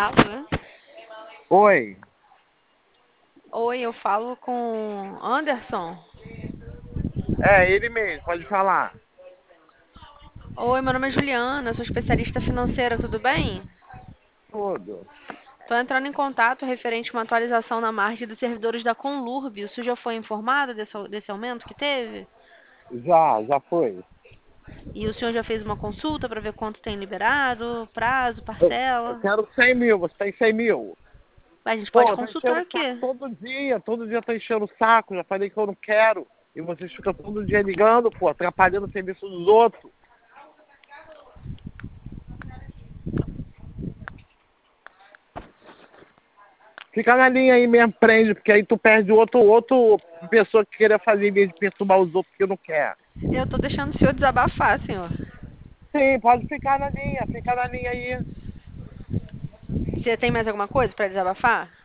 Alô? Oi. Oi, eu falo com Anderson. É, ele mesmo, pode falar. Oi, meu nome é Juliana, sou especialista financeira, tudo bem? Tudo. Estou entrando em contato referente a uma atualização na margem dos servidores da Conlurb. O senhor já foi informado desse aumento que teve? Já foi. E o senhor já fez uma consulta para ver quanto tem liberado, prazo, Eu parcela? quero 100 mil, você tem 100 mil. A gente pode Pô, tá consultar enchendo o saco aqui. todo dia tá enchendo o saco, já falei que eu não quero. E vocês ficam todo dia ligando, pô, atrapalhando o serviço dos outros. Fica na linha aí mesmo, prende, porque aí tu perde outro pessoa que queria fazer em vez de perturbar os outros que não quer. Eu estou deixando o senhor desabafar, senhor. Sim, pode ficar na linha aí. Você tem mais alguma coisa para desabafar?